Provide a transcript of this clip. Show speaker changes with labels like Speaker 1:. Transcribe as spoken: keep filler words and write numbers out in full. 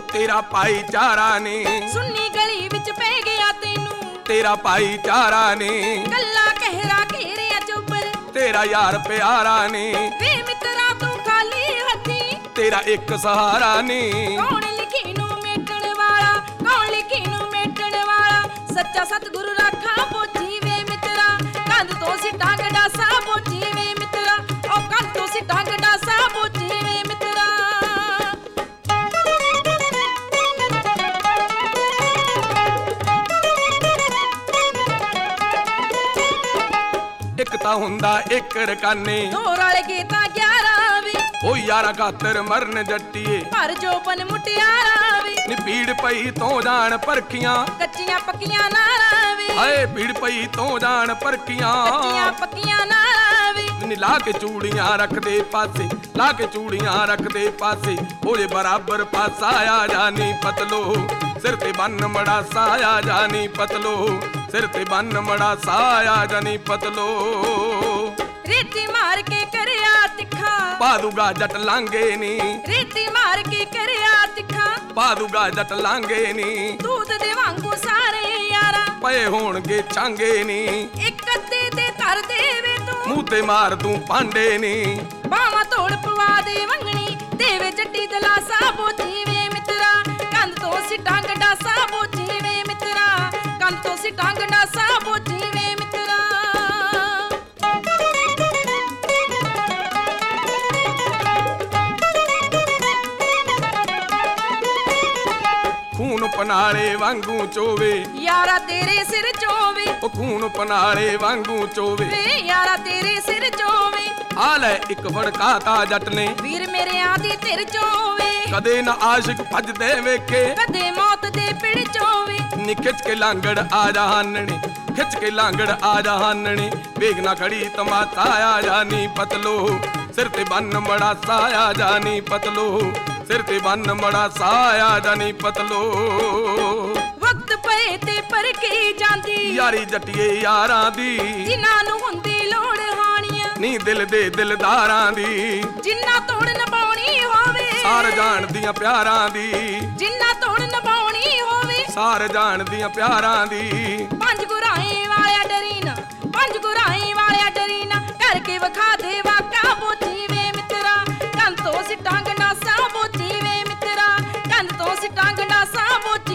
Speaker 1: तेरा भाईचारा ने
Speaker 2: सुन्नी गली विच पै गया तेनू
Speaker 1: तेरा भाईचारा ने
Speaker 2: कल्ला कहरा घेरिया चौपर
Speaker 1: तेरा यार प्यारा ने
Speaker 2: वे मित्रा तू खाली हथी
Speaker 1: तेरा एक सहारा ने
Speaker 2: कौन लिखी नू मेटण वाला कौन लिखी नू मेटण वाला सच्चा सतगुरु राखा बोझी वे मित्रा कंध तो सिटा गडासा बोझी वे मित्रा ओ कंध तो सिटा गडासा बोझी वे मित्रा
Speaker 1: एक ता हुंदा एक रकाने
Speaker 2: दो रल गए ता ग्यारह वे
Speaker 1: ओ यारा खातर मरन जट्टीए
Speaker 2: पर जोबन मुटियारा वे
Speaker 1: नी पीड़ पई तो जान परखियां
Speaker 2: कच्चियां पक्कियां नाला वे
Speaker 1: हाय पीड़ पई तो जान परखियां
Speaker 2: कच्चियां पक्कियां नाला वे
Speaker 1: नी ला के चूड़ियां रख दे पासे ला के चूड़ियां रख दे पासे ओले बराबर पासा आ जानी पतलो सिर ते बन मड़ा साया जानी पतलो सिर ते बन मड़ा साया जानी पतलो
Speaker 2: रेती मार के करया तिखा
Speaker 1: पादूगा जट लांगे नी
Speaker 2: रेती मार के करया तिखा
Speaker 1: पादूगा जट लांगे नी
Speaker 2: दूध दे वांगू सारे यारा
Speaker 1: पए होणगे छांगे नी
Speaker 2: एक अद्दे दे धर देवे तू
Speaker 1: मूंह ते मार दूं पांडे नी
Speaker 2: बावा तोड़ पवा दे वंगणी देवे जट्टी दलासा बोझी वे मित्रा कंध तो सिटा गडासा बोझी वे मित्रा कंध तो सिटा गडासा बोझी वे मित्रा
Speaker 1: खून पनाले वांगू चोवे
Speaker 2: यारा तेरे सिर चोवे
Speaker 1: ओ खून पनाले वांगू चोवे
Speaker 2: वे यारा तेरे सिर चोवे
Speaker 1: आ ले एक वड़काता जट ने
Speaker 2: वीर मेरे आदी तिर चोवे
Speaker 1: कदे न आशिक भजदे वेखे
Speaker 2: कदे मौत दे पिड़ चोवे
Speaker 1: नी खिच के लांगड़ आ जहानने खिच के लांगड़ आ जहानने वेगना खड़ी तमाशा आ जानी पतलो सिर ते बन बड़ा साया जानी पतलो सिर ते बन बड़ा साया जानी पतलो
Speaker 2: वक्त पए ते पर के जांदी
Speaker 1: यारी जटिए यारां दी
Speaker 2: जिन्हां नूं हुंदी लोड़ हाणियां
Speaker 1: नी दिल दे दिलदारां दी
Speaker 2: जिन्ना तोड़ नभाउणी होवे
Speaker 1: सार जान दियां प्यारां दी
Speaker 2: जिन्ना तोड़ नभाउणी होवे
Speaker 1: सार जान दियां प्यारां दी
Speaker 2: पंज गुराई वालिया डरीना पंज गुराई वालिया डरीना करके वखा दे वाका बोझी वे मित्रा कंध तो सिटा गंडासा बोझी वे मित्रा कंध तो सिटा गंडासा बोझी